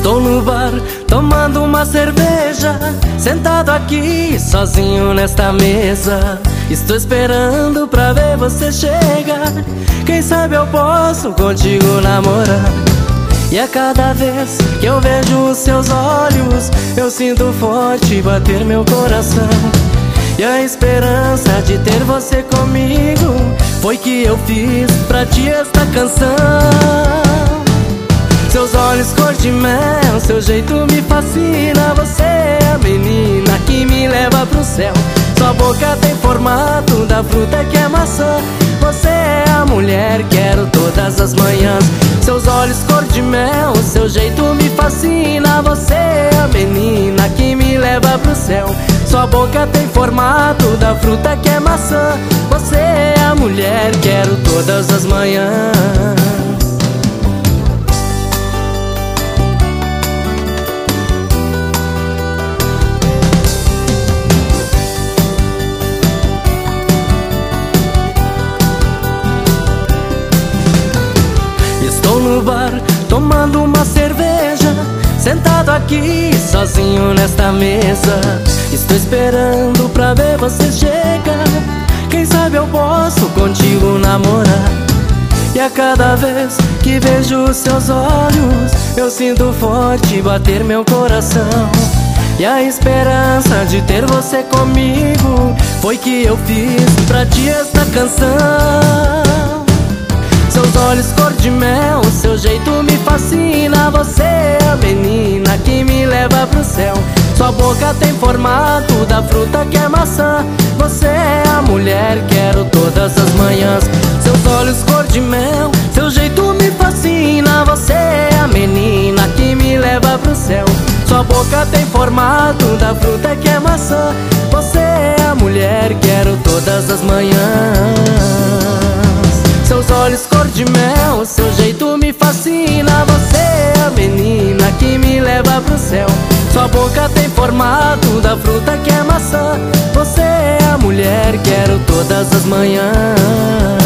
Estou no bar, tomando uma cerveja, sentado aqui, sozinho nesta mesa. Estou esperando pra ver você chegar. Quem sabe eu posso contigo namorar. E a cada vez que eu vejo os seus olhos, eu sinto forte bater meu coração. E a esperança de ter você comigo foi que eu fiz pra ti esta canção. Seus olhos cor de mel, seu jeito me fascina. Você é a menina que me leva pro céu. Sua boca tem formato da fruta que é maçã. Você é a mulher, quero todas as manhãs. Seus olhos cor de mel, seu jeito me fascina. Você é a menina que me leva pro céu. Sua boca tem formato da fruta que é maçã. Você é a mulher, quero todas as manhãs. Estou no bar, tomando uma cerveja, sentado aqui, sozinho nesta mesa. Estou esperando pra ver você chegar. Quem sabe eu posso contigo namorar. E a cada vez que vejo os seus olhos, eu sinto forte bater meu coração. E a esperança de ter você comigo foi que eu fiz pra ti esta canção. Seus olhos cor de mel, seu jeito me fascina. Você é a menina que me leva pro céu. Sua boca tem formato da fruta que é maçã. Você é a mulher, quero todas as manhãs. Seus olhos cor de mel, seu jeito me fascina. Você é a menina que me leva pro céu. Sua boca tem formato da fruta que é maçã. Você é a mulher, quero todas as manhãs. Seus olhos cor de mel, seu jeito me fascina. Você é a menina que me leva pro céu. Sua boca tem formato da fruta que é maçã. Você é a mulher, quero todas as manhãs.